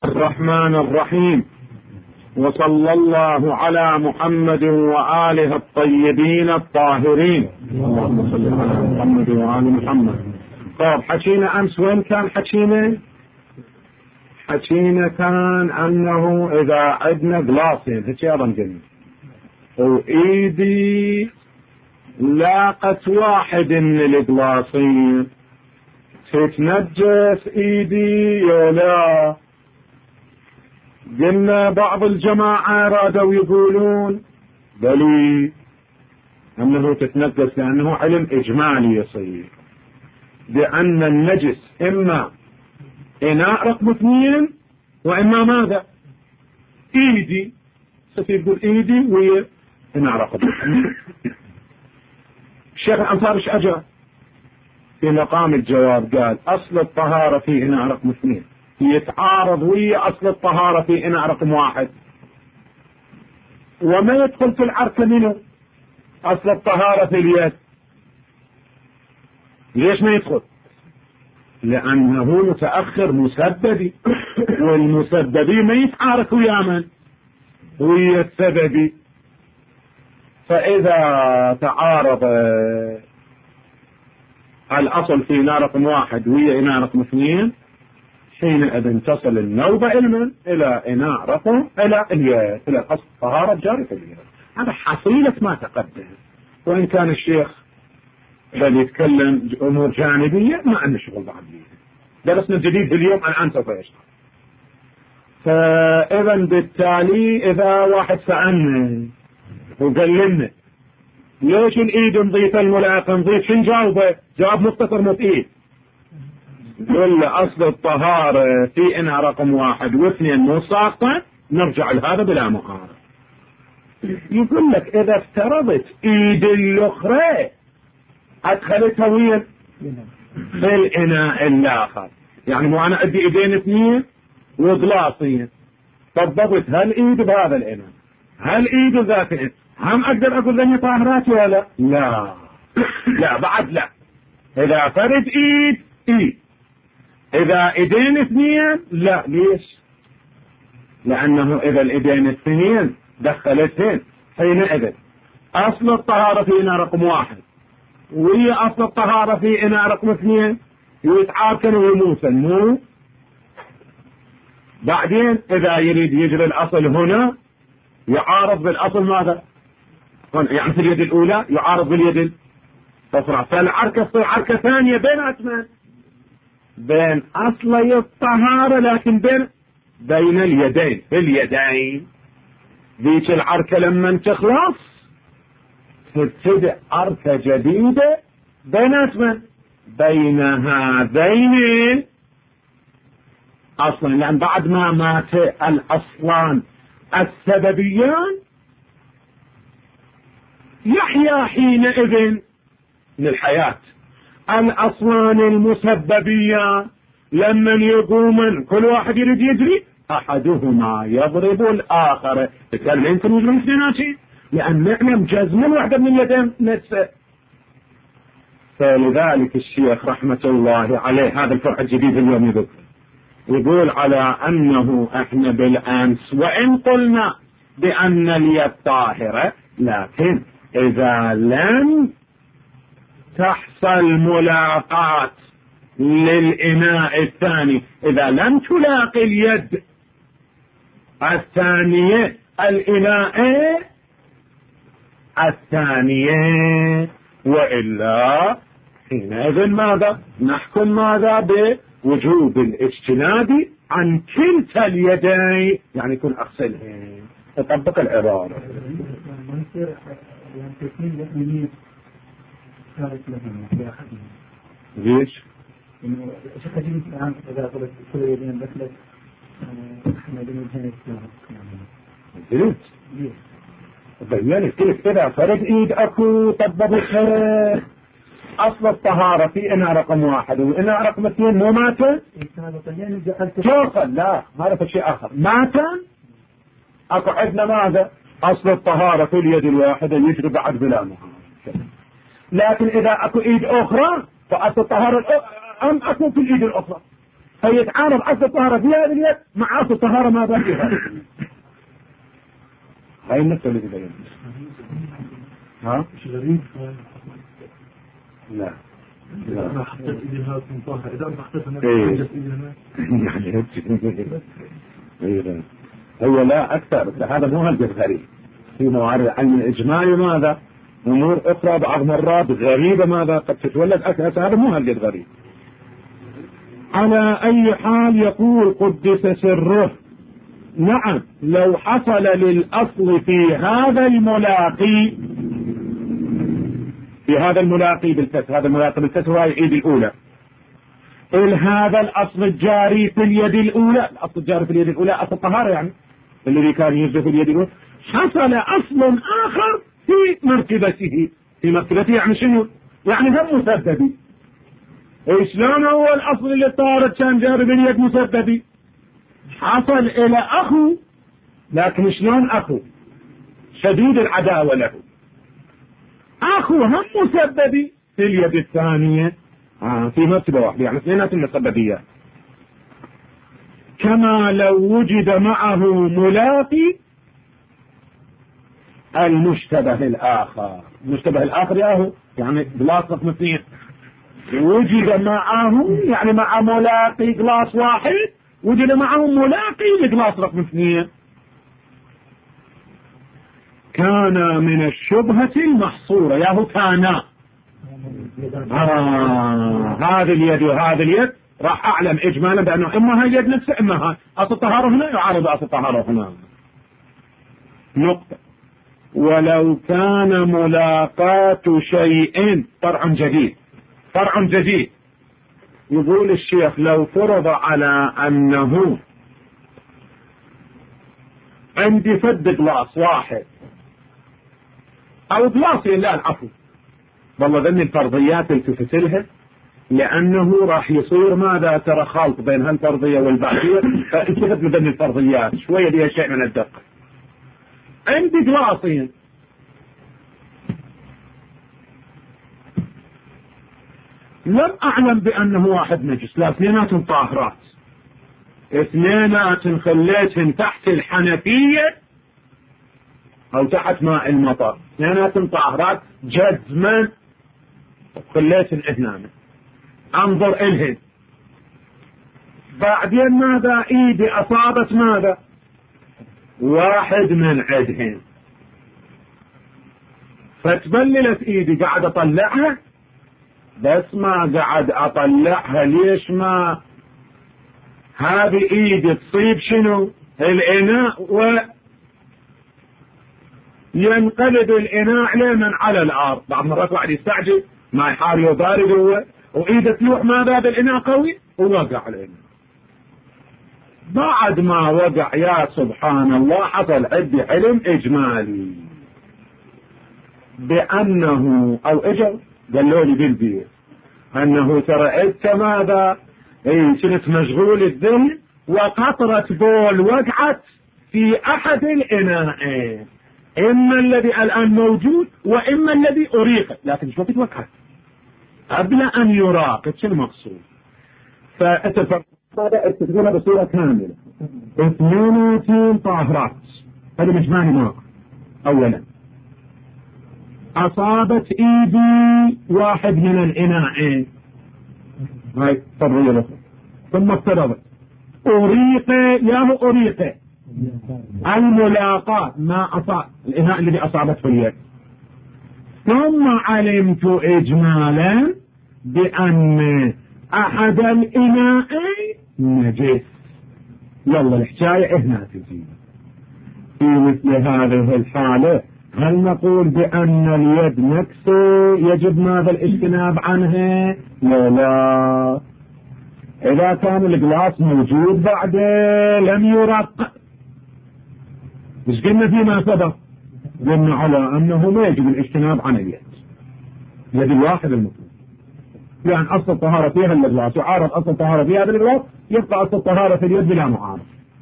الرحمن الرحيم، وصلى الله على محمد وآله الطيبين الطاهرين. اللهم صل على محمد وآل محمد. طيب، حكينا أمس وين كان حكينا كان أنه إذا عدنا قلاصين هيك أيضا قلنا، وإيدي لاقت واحد من القلاصين تتنجس إيدي يا لا؟ قلنا بعض الجماعة رادوا يقولون بلي أنه تتنجس، لأنه علم إجمالي يصير بأن النجس إما إناء رقم 2 وإما ماذا؟ إيدي. يقول إيدي وهي إناء رقم 2. الشيخ الأنصاري ايش أجاب في مقام الجواب؟ قال أصل الطهارة في إناء رقم 2 يتعارض ويا أصل الطهارة في إناء رقم 1، وما يدخل في العركة منه أصل الطهارة في اليد. ليش ما يدخل؟ لأنه متأخر مسببي، والمسببي ما يتعارك ويا من؟ ويا السببي. فإذا تعارض الأصل في إناء رقم 1 ويا إناء رقم 2، حينئذ تصل النوبة إلى إناء رقم إلى اليد، إلى أصل الطهارة جاري في اليد. هذا حصيلة ما تقدم، وإن كان الشيخ بل يتكلم أمور جانبية ما عندنا شغل بعد. درسنا الجديد اليوم الآن سوف يشتغل. فإذا بالتالي إذا واحد سألنا وقال لنا ليش الإيد نضيف الملاك نضيف، شن جاوبه؟ جواب مختصر مفيد. يقول أصل الطهارة في إناء رقم 1 و2 مو ساقطة، نرجع لهذا بلا معارضة. يقول لك إذا افترضت إيد الأخرى أدخلتها وين؟ في الإناء الآخر، يعني مو أنا أدي إيدين 2 وغلاصين، طبقت هالإيد بهذا الإناء، هالإيد ذات الإناء، هم أقدر أقول لني طاهرات ولا لا؟ لا بعد لا. إذا فرد إيد إذا إيدين 2 لا. ليش؟ لأنه إذا الإيدين 2 دخلتهن حينئذ أصل الطهارة في إناء رقم 1 وهي أصل الطهارة في إناء رقم 2 يتعاركن ويموسن مو. بعدين إذا يريد يجري الأصل هنا يعارض بالأصل ماذا؟ يعني في اليد الأولى يعارض باليد الأخرى، فالعركة تصير عركة ثانية بين أسمان، بين أصلي الطهارة لكن بين اليدين. في اليدين ذيك العركة لما تخلص تبتدئ عركة جديدة بين أسمان، بين هذين أصلا، لأن بعد ما مات الأصلان السببيان يحيى حينئذ من الحياة الأصلان المسببيان. لمن يقومن كل واحد يريد يجري، أحدهما يضرب الآخر. بالتالي يمكن يجري اثنيناتي، لأن نعلم جزم الوحدة من اليدين نفسه. فلذلك الشيخ رحمة الله عليه هذا الفرع الجديد اليوم يقول على أنه احنا بالأمس وإن قلنا بأن اليد طاهرة، لكن إذا لم تحصل ملاقاة للإناء الثاني، إذا لم تلاقي اليد الثانية الإناء الثانية، وإلا حينئذ ماذا نحكم؟ ماذا؟ بوجوب الاجتناب عن كلتا اليدين، يعني يكون أغسلهن. تطبق العبارة. ليش؟ شيخ جيد الآن إذا قلت كل يدين دخلت احنا بنوجهين ليش؟ بيّنت كيف إذا فرد إيد أكو طبقها أصل الطهارة في إناء رقم 1 وإناء رقم 2 مو ماتا؟ توصل لا، هذا شيء آخر. ماتا أكو عندنا ماذا؟ أصل الطهارة في اليد الواحدة يجري بعد بلا مهارة. لكن إذا أكو إيد أخرى فأصل الطهارة أم أكو في الإيد الأخرى، فيتعارض أصل الطهارة في هذه اليد مع أصل الطهارة ماذا فيها. هاي النقطة اللي تبين. ها؟ مش غريب. لا. إذا أنا حطيت إيدي هنا في طاهرة، إذا أنا حطيت هنا إيدي هنا. يعني هو لا أكثر، بس هذا مو هالقد غريب. في موارد علم الإجمالي ماذا؟ أمور أخرى بعض مرات غريبة ماذا قد تتولد أكثر، هذا مو هالقد غريب. على أي حال يقول قدس سره، نعم لو حصل للأصل في هذا الملاقي بالكسر، هذا الملاقي بالكسر هاي الإيد الأولى، هذا الأصل الجاري في اليد الأولى، الأصل الجاري في اليد الأولى أصل الطهارة يعني الذي كان يجري في اليد الأولى، حصل أصل آخر في مركبته، يعني شنو؟ يعني هم مسببي. شلون هو الأصل اللي طارت كان جاري باليد مسببي؟ حصل إلى أخو، لكن شلون أخو؟ شديد العداوة له، أخو هم مسببي في اليد الثانية في مرتبة واحدة، يعني اثنيناتهم مسببيات. كما لو وجد معه ملاقي المشتبه الآخر ياهو يعني جلاس رقم 2 وجد معه، يعني مع ملاقي جلاس واحد وجد معه ملاقي لجلاس رقم 2، كان من الشبهة المحصورة ياهو كانا هذه اليد وهذه اليد، راح أعلم إجمالا بأنه إما هاي اليد نفسه إما هاي أصل الطهارة هنا يعارض أصل الطهارة هنا. نقطة. ولو كان ملاقاة شيء فرع جديد، يقول الشيخ لو فرض على أنه عندي فد جلاس واحد أو جلاسين، لا العفو والله ذني الفرضيات التفتلها، لأنه راح يصير ماذا ترى خلط بين هالفرضية والباقية، فانتفت لذني الفرضيات شوية بها شيء من الدقة. عندي جلاسين، لم أعلم بأنه واحد نجس، لا اثنيناتهم طاهرات، اثنيناتهم خليتهم تحت الحنفية أو تحت ماء المطر، اثنيناتهم طاهرات جزما، خليتهم اثنان انظر الهن. بعدين ماذا؟ ايدي اصابت ماذا؟ واحد من عدهن، فتبللت ايدي، قاعد اطلعها بس ما قاعد اطلعها، ليش ما هذه ايدي تصيب شنو؟ الاناء، وينقلب الاناء لمن على الارض. بعض مرات واحد يستعجل ما يحار وبارد هو وايده تلوح ماذا بالاناء قوي ووقع الاناء. بعد ما وقع يا سبحان الله حصل عندي علم اجمالي بانه او اجل قالوا لي بالبيت انه ترى انت ماذا كنت مشغول الذهن وقطرة بول وقعت في احد الاناءين، اما الذي الان موجود واما الذي اريق، لكن شو وقت وقعت قبل ان يراق. شو المقصود؟ فانت هذا تقولها بصورة كاملة، اثنين طاهرات، هذا مجمعني معك. اولا اصابت ايدي واحد من الاناءين، هاي فرضية الاخرى، ثم افترضت اريق ياه اريق الملاقاة ما اصاب الاناء الذي اصابته اليد، ثم علمت اجمالا بان احد الاناءين نجس. يلا الحكاية هنا تجي. في مثل هذه الحالة هل نقول بأن اليد نكسة يجب ماذا الاجتناب عنها؟ لا. إذا كان الجلاس موجود بعد لم يرق، مش قلنا فيما سبق؟ قلنا على أنه ما يجب الاجتناب عن اليد، يد الواحد المطلوب، يعني أصل الطهارة فيها الجلاس يعارض أصل الطهارة فيها بالجلاس، يبقى أصل الطهارة في اليد بلا معارض.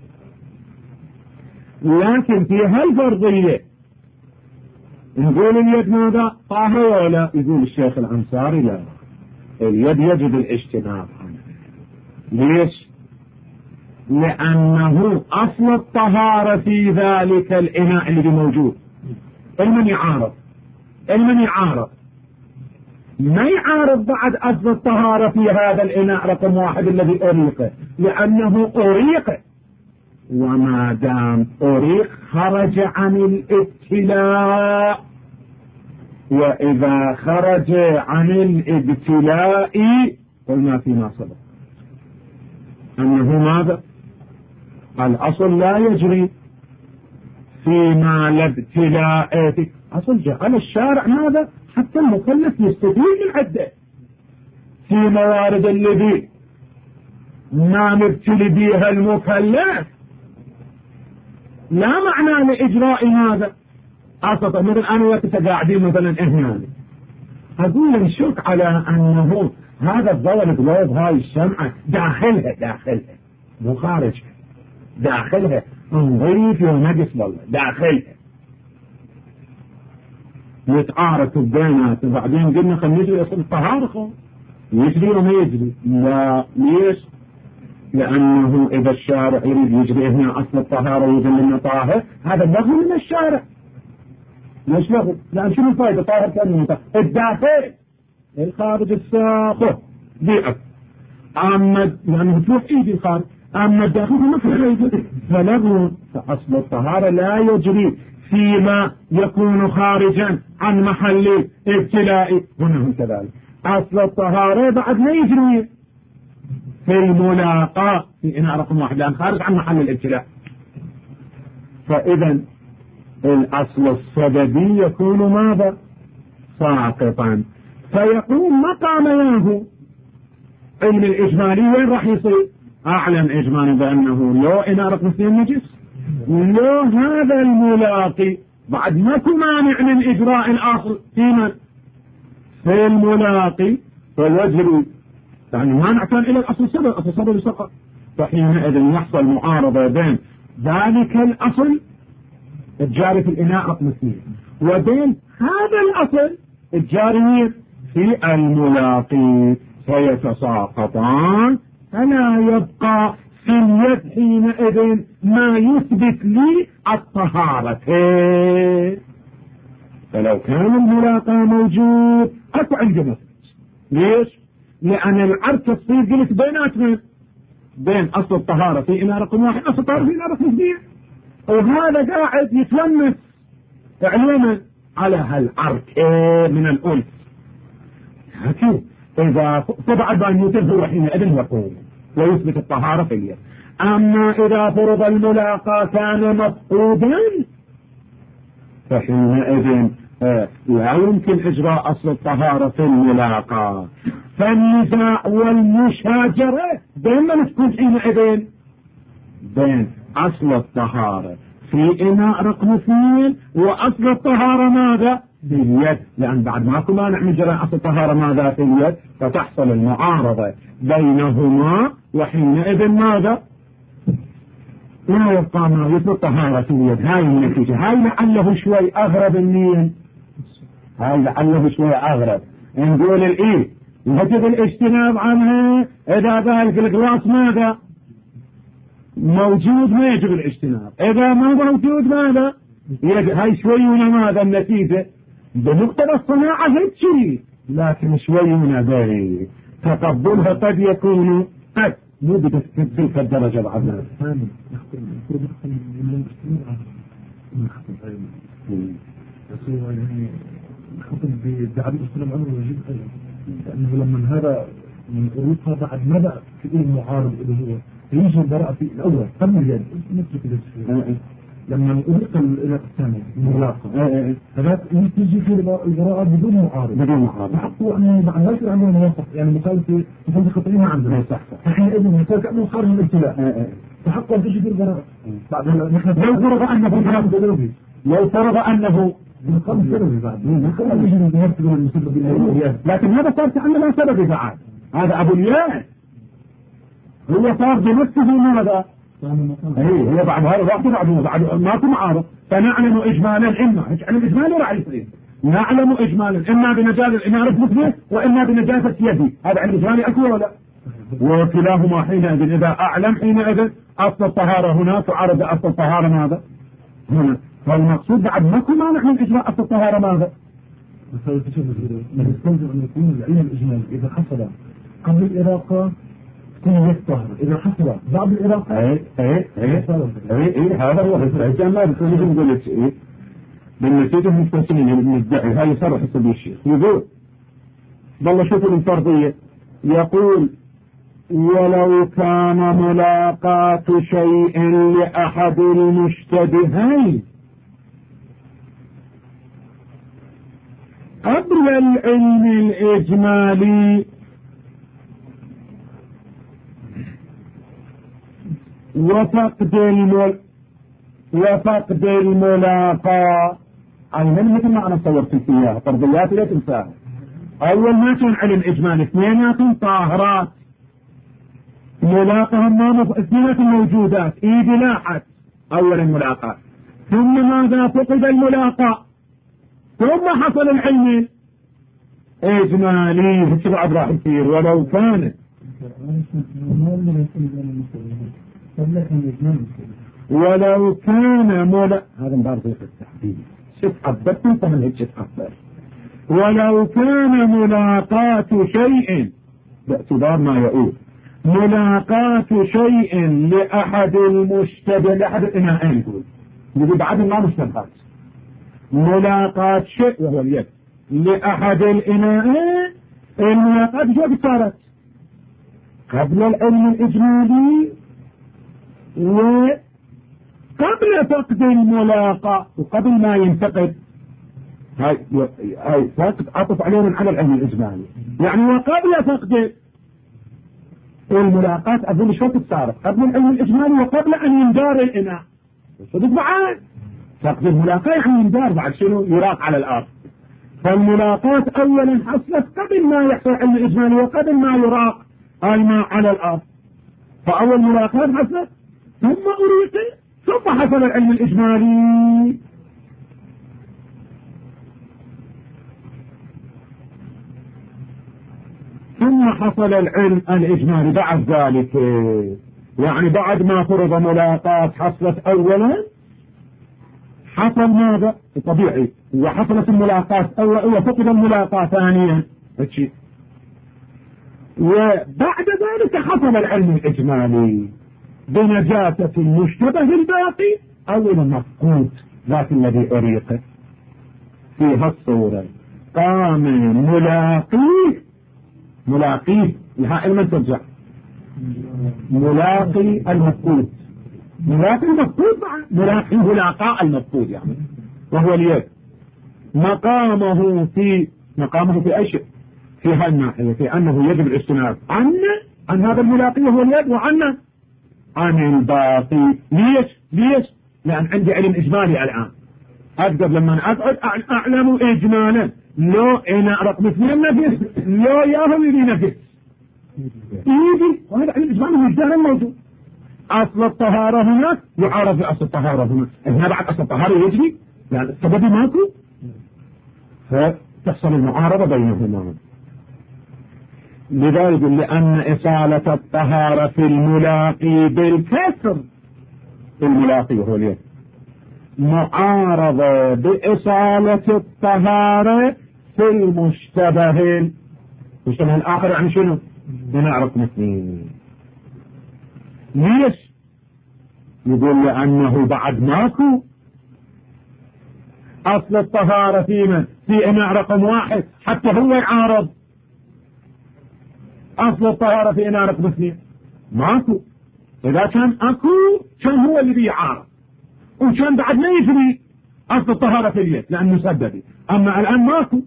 لكن في هالفرضية نقول اليد ماذا؟ طاهرة ولا؟ يقول الشيخ الأنصاري لا، اليد يجب الاجتناب عنها. ليش؟ لأنه أصل الطهارة في ذلك الإناء اللي موجود. المن يعارض ما يعارض بعد أصل الطهارة في هذا الإناء رقم 1 الذي أريق، لأنه أريق، وما دام أريق خرج عن الابتلاء، وإذا خرج عن الابتلاء قلنا فيما سبق أنه ماذا؟ الأصل لا يجري فيما لا ابتلاء فيه. أصل جعل الشارع ماذا؟ حتى المكلف يستفيد من عدة في موارد الذي ما نبتلي بها المكلف، لا معنى لإجراء ماذا؟ أصلا مثلا أنا وتقاعدين مثلا هنا أقول نشك على أنه هذا الضوء الجلوب هاي الشمعة داخلها مو خارجها، داخلها نظيف ونجس والله داخلها يتعارك البينات، وبعدين قلنا خلينا نجري أصل الطهارة يجري وما يجري. لا، ليش؟ لأنه إذا الشارع يريد يجري هنا أصل الطهارة ويجري لنا طاهر، هذا لغو من الشارع. ليش لغو؟ لأن شنو الفائدة؟ طاهر كان الداخل الخارج الساخر بيئة، أما لأنه تروح إيدي الخارج، أما الداخل ما في فائدة، فلغو. فأصل الطهارة لا يجري فيما يكون خارجا عن محل ابتلاء، هنا كذلك أصل الطهارة بعد ما يجري في الملاقاة في إناء رقم 1 لأن خارج عن محل الابتلاء. فإذا الأصل السببي يكون ماذا؟ ساقطا، فيقوم مقام ياهو علم الإجمالي وين راح يصير؟ أعلم إجمالي بأنه لو إناء رقم 2 نجس، لو هذا الملاقي بعد ماكو مانع من إجراء الأصل في الملاقي فيجري، يعني ما نعتان إلى الأصل السبب، أصل السبب سقط. فحينئذ يحصل معارضة بين ذلك الأصل الجاري في الإناء رقم 2 وبين هذا الأصل الجاري في الملاقي، فيتساقطان، فلا يبقى في اليد حينئذ ما يثبت لي الطهارة. فلو كان الملاقى موجود أكو عنده مثل. ليش؟ لأن العركة تصير قلت بيناتهم بين أصل الطهارة في إناء رقم 1 أصل الطهارة في إناء رقم 2، وهذا قاعد يتلمس علما على هالعركة من الأنس. لكن إذا طبعا بأن يتبه حينئذ يقوم ويثبت الطهارة في اليد. أما إذا فرض الملاقى كان مفقودا فحينئذ لا يمكن إجراء أصل الطهارة في الملاقى، فالنزاع والمشاجرة بين من تكون حينئذ؟ بين أصل الطهارة في إناء رقم 2 وأصل الطهارة ماذا؟ في اليد، لأن بعد ماكو مانع من جراء أصل الطهارة ماذا؟ في اليد، فتحصل المعارضة بينهما، وحينئذ ماذا؟ لا يبقى ما يثبت الطهارة في اليد. هاي النتيجة. هاي لعله شوي أغرب النية، هاي لعله شوي أغرب. نقول الإيه يجب الاجتناب عنها إذا ذلك الجلاس ماذا؟ موجود ما يجب الاجتناب، إذا ما موجود ماذا؟ هاي شوي هنا ماذا النتيجة؟ بمقتضى الصناعة هيك شيء، لكن شوي هنا باهي تقبلها قد يكون قد مو بتلك الدرجة بعد خطب بدعاء الإسلام عمره وجيب لأنه لما هذا من أوروبا بعد مدى كثير معارض اللي هو يجي البراءة في الأول قبل اليد لما أريق الإناء الثاني الملاقة هذا يجي في البراءة بدون معارض حقوا أنه بعد لا يصير عندنا موافق، يعني مخالفة خطئين عندنا صح فحينئذ مثال كأنه خارج من الابتلاء فحقوا أن تجي في البراءة بعد نحن لو فرض أنه لو فرض أنه لكن هذا صار كأنه سبب بعد هذا أبو الياس هو صار بنفسه ماذا؟ هو بعد هذا بعد ماكو معارض، فنعلم إجمالا إما الإجمال راح يصير نعلم إجمالا إما بنجاسة الإناء مثله وإما بنجاسة يدي. هذا عند إجمالي أكو ولا وكلاهما حينئذ إذا أعلم حينئذ أصل الطهارة هناك وعرض أصل الطهارة ماذا؟ هنا. فالمقصود بعد ماكو مانع من إجراء أصل الطهارة ماذا؟ نستلزم أن يكون العلم الإجمالي إذا حصل قبل الإراقة تكون يستهر، إذا حصل بعد الإراقة هذا هو الإجمال. ما بتقول نقول إيه بالنسيت المستثنين المدعي هاي يصرح السبيل الشيخ يقول والله شوفوا الفرضية يقول ولو كان ملاقاة شيء لأحد المشتبهين قبل العلم الإجمالي وفقد الملاقاة أيضا مثل ما أنا صورت فيها فرضيات لا تنساها. أول ما كان علم إجمالي اثنيناتهم طاهرات ملاقاهم اثنيناتهم موجودات إيد لاحت أول الملاقاة ثم ماذا فقد الملاقاة ثم حصل العلم إجمالي بعد راح يصير ولو كان هذا مبارك التحديد شوف عبدت انت من هيك تقبل ولو كان ملاقاة شيء باعتبار ما يقول ملاقاة شيء لأحد المشتبه لأحد الإناءين يقول بعد ما مشتبهات ملاقاة شيء وهو اليد لأحد الإناءين الملاقاة جو صارت قبل العلم الإجمالي وقبل فقد الملاقاة وقبل ما ينتقد هاي فقد عطف عليهم على العلم الإجمالي يعني وقبل فقد الملاقاة أظن شو صارت قبل العلم الإجمالي وقبل أن يندار الإناء صدق بعد فقد الملاقاة يعني يندار بعد شنو يراق على الأرض فالملاقاة أولا حصلت قبل ما يحصل علم الإجمالي وقبل ما يراق الماء على الأرض فأول ملاقاة حصلت ثم أريق ثم حصل العلم الإجمالي ثم حصل العلم الإجمالي بعد ذلك يعني بعد ما فرض ملاقاة حصلت أولا حصل ماذا طبيعي وحصلت الملاقاة أولا وفقد الملاقاة ثانيا وبعد ذلك حصل العلم الإجمالي بنجاسة المشتبه الباقي أو المفقود ذات الذي أريق في هالصورة قام ملاقيه لها علما ترجع ملاقي المفقود ملاقي المفقود ملاقي ملاقاء المفقود يعني وهو اليد مقامه في أي شيء في هالناحية في أنه يجب الاجتناب عن هذا الملاقي وهو اليد وعن الباقي ليش لأن عندي علم إجمالي الآن أقدر لما أقعد أعلم إجمالا لو أنا رقم 2 نفس لو ياهم يدي نفس يجي وهذا علم إجمالي مجدارا موجود أصل الطهارة هناك يعارض بأصل الطهارة هناك هنا بعد أصل الطهارة يجري يعني السبب ماكو فتحصل المعارضة بينهما لذلك لأن إصالة الطهارة في الملاقي بالكسر الملاقي هو اليد معارضة بإصالة الطهارة في المشتبه الآخر يعني شنو بنعرف مثلين ليش يقول لأنه بعد ماكو أصل الطهارة في إناء رقم 1 حتى هو يعارض أصل الطهارة في إناء رقم 2 ماكو إذا كان أكو كان هو اللي بيعارض وكان بعد ما يجري أصل الطهارة في اليد لأنه سببي أما الآن ماكو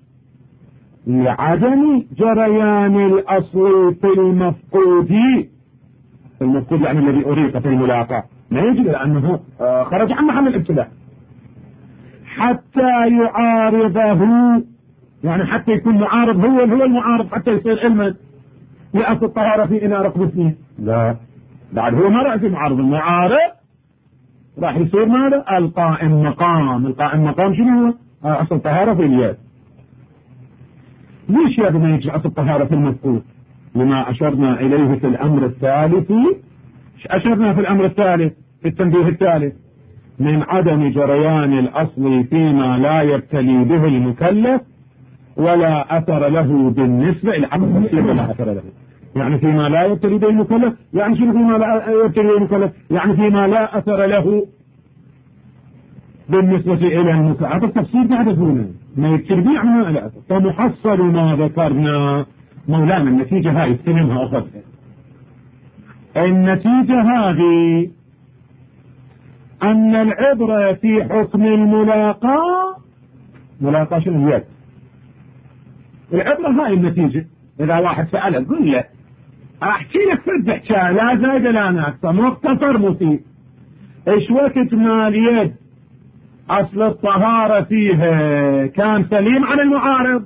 لعدم جريان الأصل في المفقود يعني الذي أريد في الملاقاة ما يجري لأنه خرج عن محل الابتلاء حتى يعارضه يعني حتى يكون معارض هو المعارض حتى يصير علما لأصل الطهارة في إناء رقم 2 لا بعد هو ما راح يصير معارض المعارض راح يصير ماذا القائم مقام شنو هو أصل الطهارة في اليد ليش يا ما يجري أصل الطهارة في المفقود لما أشرنا إليه في الأمر الثالث. أشرنا في الأمر الثالث في التنبيه الثالث من عدم جريان الأصل فيما لا يبتلي به المكلف ولا أثر له بالنسبة إلى أمر المكلف ولا أثر له. يعني فيما لا يبتلي به المكلف، يعني شنو فيما لا يبتلي به المكلف؟ يعني فيما لا أثر له بالنسبة إلى المكلف. هذا التفسير تعرفونه ما يبتلي به عنه إلى أثر. فمحصل ما ذكرنا مولانا النتيجة هاي استلمها أخذها. النتيجة هذه أن العبرة في حكم الملاقاة، ملاقاة شنو اليد، العبرة هاي النتيجة. إذا واحد سأله قل له أحكي لك في حكاية لا زايد لا ناقصة مختصر مفيد. إيش وقت ما اليد أصل الطهارة فيها كان سليم عن المعارض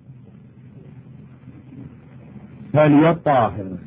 فاليد طاهرة،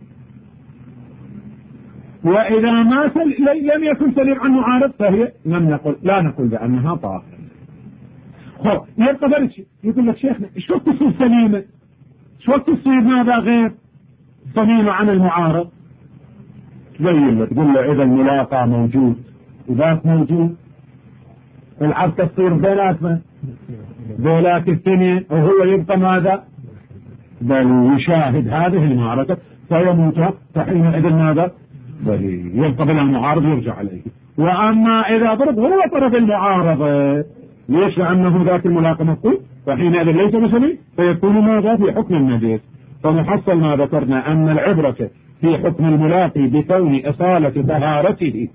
وإذا ما لم يكن سليم عن المعارض فهي لا نقول بأنها طاهرة. خب يبقى برشي يقول لك شيخنا ايش وقت تصير سليمة، ايش وقت تصير ماذا غير سليمة عن المعارض؟ تبين له تقول له إذا الملاقى موجود وذاك موجود العركة تصير بيناتنا ذولاك الثانية وهو يبقى ماذا؟ بل يشاهد هذه المعركة فيموت فحينئذ ماذا؟ بل يبقى بلا معارض يرجع عليه. وأما إذا ضرب هو طرف المعارضة ليش؟ لأنه ذاك الملاقى مفقود فحينئذ ليس بسليم فيكون ماذا؟ في حكم النجس. فمحصل ما ذكرنا أن العبرة في حكم الملاقي بكون إصالة طهارته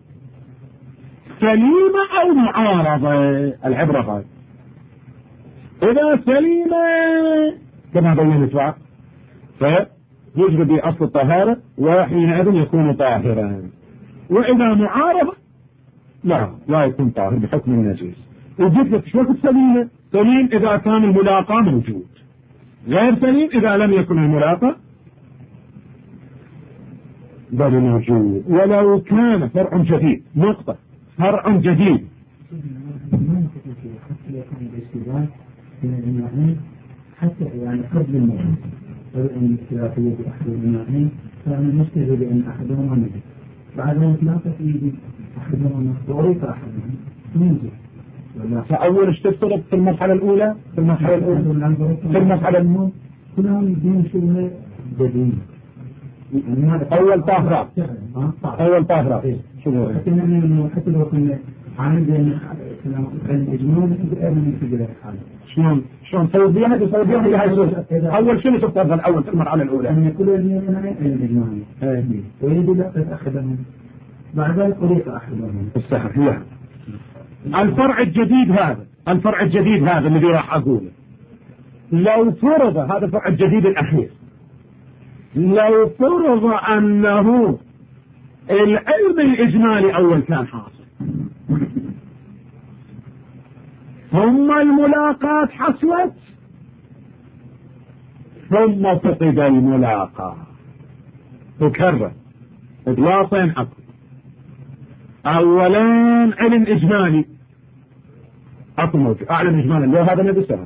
سليمة أو معارضة. العبرة هاي إذا سليمة كما بينت بعض فيجري بأصل الطهارة وحينئذ يكون طاهرا، وإذا معارضة لا يكون طاهر بحكم النجس. وجدت لك شو وقت سليمة؟ سليم إذا كان الملاقى موجود، غير سليم إذا لم يكن الملاقى بل موجود. ولو كان فرع جديد نقطة فرع جديد حتى يعني قبل الموت فإن الاختلافية بأحد المعنين فأنا مشتهي بأن أحدهما نجد بعد ذلك لا تفيد أحدهما مخطوري فأحدهما نجد. فأول ايش تفترض في المرحلة الأولى؟ في المرحلة الأولى كلهم يدين شبه بديل أول طاهرات شو هو؟ حتى لو كنا عندنا الإجمال من في الحالة شلون نسوي بيها بهاي أول شنو تفترض الأول في المرحلة الأولى؟ أن كل الإجمال ويريد لا تتأخذهم بعد ذلك أريد أحدهم الصحيح. الفرع الجديد هذا الذي راح أقوله لو فرض هذا الفرع الجديد الأخير لو فرض أنه العلم الإجمالي أول كان حاصل ثم الملاقات حصلت ثم فقد الملاقات تكرر إضلاطين أكثر. أولا علم إجمالي أعلم إجمالا لو هذا نبي سهل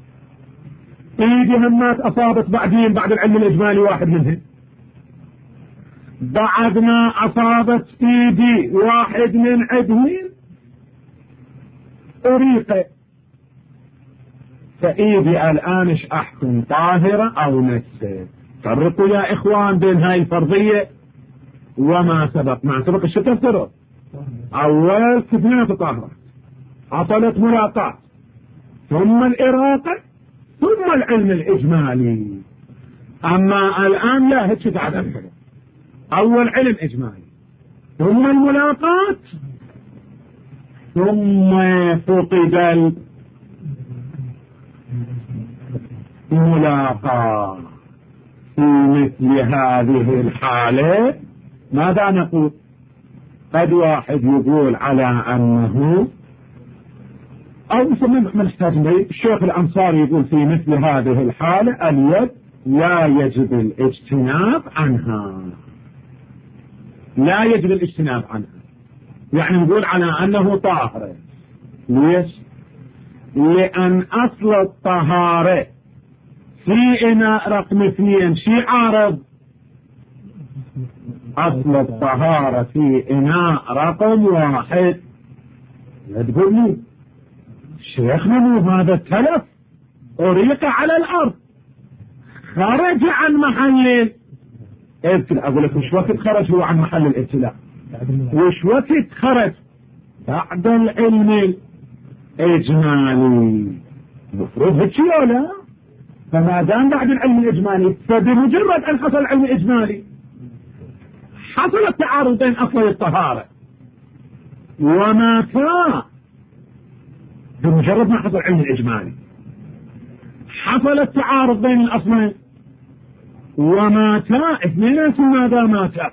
إيدي همات أصابت بعدين بعد العلم الإجمالي واحد منهم بعد ما أصابت إيدي واحد من عدوين أريقه فإيدي الآن إيش أحكم طاهرة أو نجسة؟ فرقوا يا إخوان بين هاي الفرضية وما سبق. ما سبق الشكل فرق أول كثيرة طاهرة حصلت ملاقات ثم الإراقة ثم العلم الإجمالي. أما الآن لا هيك تعدل أول علم إجمالي ثم الملاقات ثم فقد الملاقات. في مثل هذه الحالة ماذا نقول؟ قد واحد يقول على أنه أو ما نحتاج الشيخ الأنصاري يقول في مثل هذه الحالة اليد لا يجب الاجتناب عنها يعني نقول على أنه طاهر. ليش؟ لأن أصل الطهارة في إناء رقم 2 شي عارض أصل الطهارة في إناء رقم 1. لا تقول لي شيخنا مو هذا التلف أريق على الأرض خرج عن محل الابتلاء. أقول لك وش وقت خرج هو عن محل الابتلاء؟ وش وقت خرج؟ بعد العلم الإجمالي. مفروض هيك ولا؟ فما دام بعد العلم الإجمالي فبمجرد أن حصل العلم الإجمالي حصل التعارض بين أصل الطهارة وما كان. بمجرد ما حصل العلم الإجمالي حصل التعارض بين الأصلين وماتا اثنين ماذا ماتا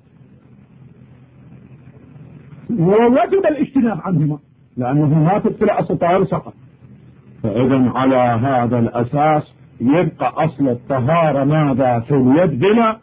ووجب الاجتناب عنهما لأنه ما تبطل أصل الطهارة سقط. فإذا على هذا الأساس يبقى أصل الطهارة ماذا في اليد بلا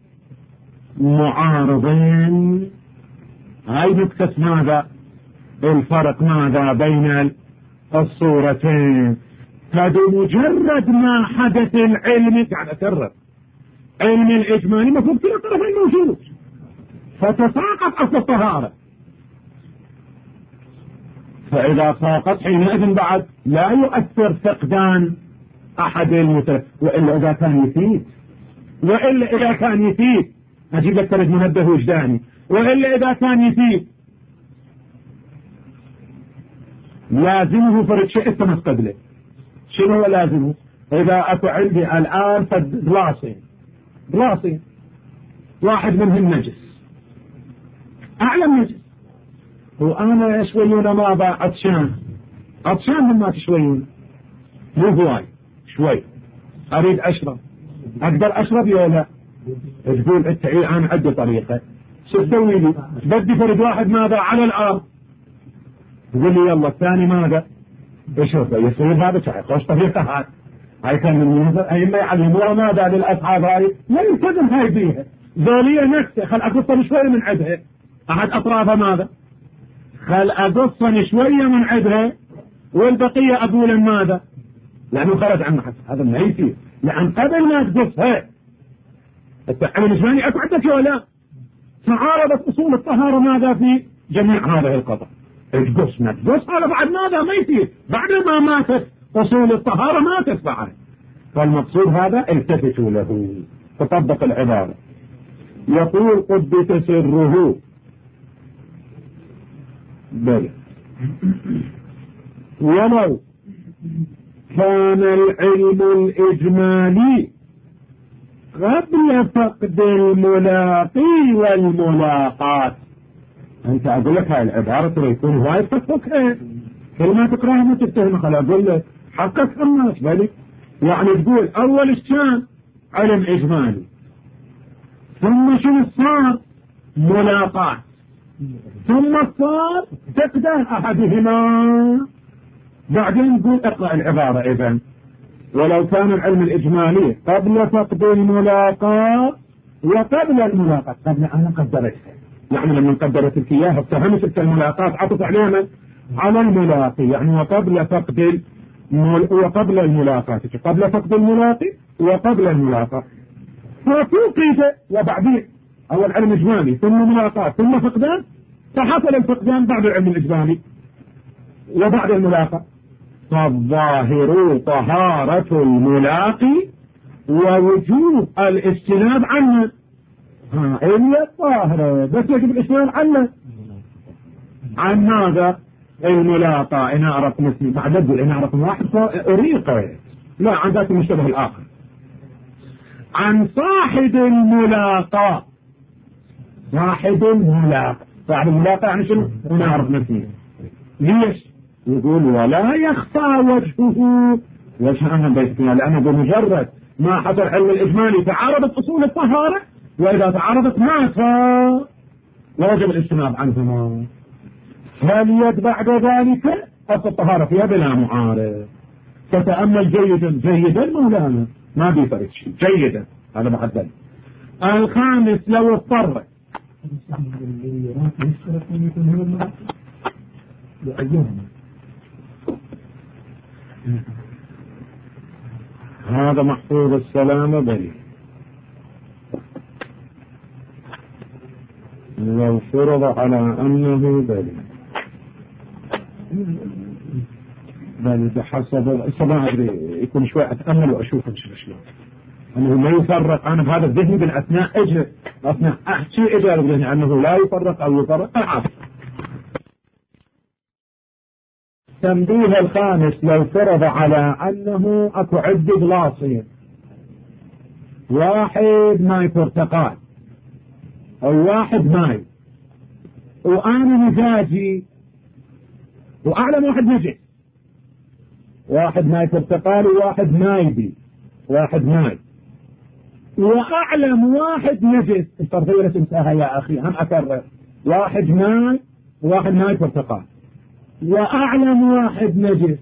معارضين. هاي نكتس ماذا الفرق ماذا بين الصورتين. فبمجرد ما حدث العلم تعرف علم الإجمالي مفروض كل الطرفين موجود فتساقط أصل الطهارة. فإذا ساقط حينئذ بعد لا يؤثر فقدان أحد المتلف وإلا إذا كان يفيد أجيب لك ثلاث منبه وجداني. وإلا إذا كان يفيد لازمه فرد شيء استمسك له. شنو هو لازمه؟ إذا أكو عندي الآن فد غلاصين واحد منهم نجس أعلم نجس وأنا شويون ما با عطشان مما تشويون مو هواي شوي أريد أشرب أقدر أشرب يا لا؟ تقول أنت أنا عندي طريقة شو تسوي لي؟ بدي فرد واحد ماذا على الأرض تقول لي يلا الثاني ماذا اشرب يصير هذا شيء خوش طريقة هاي كان من أئمة يعلموها ماذا للأصحاب هاي لا يلتزم هاي بيها ذولية نفسه خل أقصن شوية من عندها أحد أطرافها ماذا خل أقصن شوية من عندها والبقية أقول ماذا لأنه خرج عن محل هذا ما يصير لأن قبل ما تقصها التعلم الإجمالي أكو عندك ولا تعارضت أصول الطهارة ماذا في جميع هذه القطع تقص هذا بعد ماذا ما يصير بعد ما ماتت أصول الطهارة ما تتبعه. فالمقصود هذا التفتوا له تطبق العبارة. يقول قدس سره بل ولو كان العلم الإجمالي قبل فقد الملاقي والملاقات. أنت أقول لك هاي العبارة ترى يكون وايد تفكها كل ما تقرأها ما تتهم. خل أقول لك حقك الناس بالي يعني تقول أول كان علم إجمالي ثم شنو صار ملاقات ثم صار فقدان أحدهما. بعدين نقول اقرأ العبارة إذن ولو كان العلم الإجمالي قبل فقد الملاقات وقبل الملاقات. قبل أنا قدرتها يعني لما قدرت لك إياها اتهمت الملاقات عطف عليها على الملاقي يعني وقبل فقد وقبل الملاقات قبل فقد الملاقي وقبل الملاقات ففوقد وبعدين أول علم إجمالي ثم ملاقات ثم فقدان فحصل الفقدان بعد العلم الإجمالي وبعد الملاقات. فالظاهر طهارة الملاقي ووجوب الاجتناب عنه إلا الطاهرة بس يجب الاجتناب عنه عن ماذا الملاقى. إن أعرف مثلي بعد أقول إن أعرف واحد أريقه لا عن ذات المشتبه الآخر عن صاحب الملاقى. صاحب الملاقى يعني شنو إن أعرف مثلي ليش يقول ولا يخفى وجهه وجهنا بيتنا لأنه بمجرد ما حصل علم الإجمالي تعارضت أصول الطهارة وإذا تعارضت مات ووجب الاجتناب عنهما. فاليد بعد ذلك أصل الطهارة فيها بلا معارض. فتأمل جيدا مولانا ما بيفرق شيء جيدا هذا محدد. الخامس لو اضطر هذا محفوظ السلامة بريء. لو فرض على أنه بريء بل بحسب ما أدري، يكون شوي أتأمل وأشوف شلون أنه ما يفرق. أنا بهذا الذهن بالأثناء أثناء أحكي إجابة بالذهن أنه لا يفرق أو يفرق. العافية. تنبيه الخامس: لو فرض على أنه أكو عدة جلاصين، واحد ماي برتقال أو واحد ماي، وأنا مزاجي وأعلم واحد نجس، واحد ماي برتقال وواحد ماي بي، واحد ماي، وأعلم واحد نجس. الفرضية لا تنساها يا أخي، هم أكرر: واحد ماي وواحد ماي برتقال، وأعلم واحد نجس،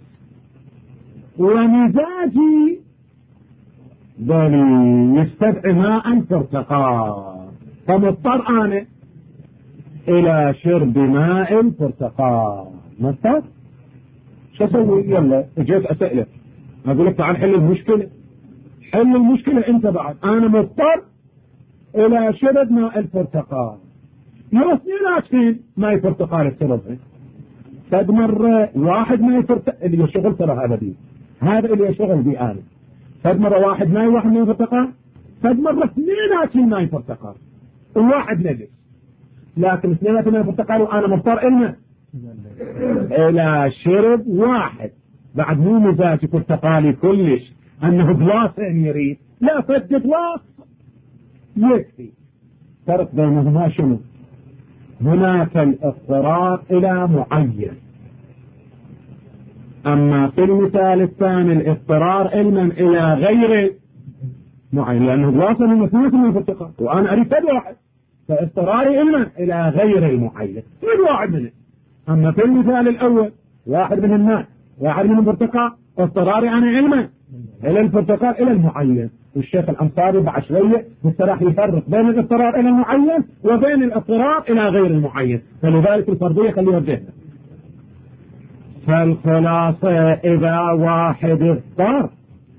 ومزاجي بل يستدعي ماء برتقال، فمضطر أنا إلى شرب ماء برتقال. مضطر شو أسوي؟ يلا اجيت أسألك، أقول لك تعال حل المشكلة. حل المشكلة أنت بعد. أنا مضطر إلى شرب ماء البرتقال. يوصني لكن ماء برتقال الشربه فد مرة واحد ما يفرتقال اللي يشغل ترى هذا بي، هذا اللي يشغل بي أنا. فد مرة واحد ما يفرتقال، فد مرة اثنيناتهم ما يفرتقال، وواحد نجس. لكن اثنيناتهم ما يفرتقال وأنا مضطر إلى شرب واحد. بعد مو مزاجي برتقالي كلش أنه جلاصين يريد، لا فد جلاص يكفي. فرق بينهما شنو؟ هناك الاضطرار إلى معين. أما في المثال الثاني الاضطرار علما إلى غير معين، لأنه جلاصا من مثلث من الفرتقال وأنا أريد فد واحد، فاضطراري علما إلى غير المعين فد واحد منه. أما في المثال الأول واحد من الماء واحد من البرتقال، اضطراري أنا علما إلى البرتقال إلى المعين. والشيخ الأنصاري بعد شوية راح يفرق بين الاضطرار إلى المعين وبين الاضطرار إلى غير المعين، فلذلك الفرضية خليها بذهنك. فالخلاصة إذا واحد اضطر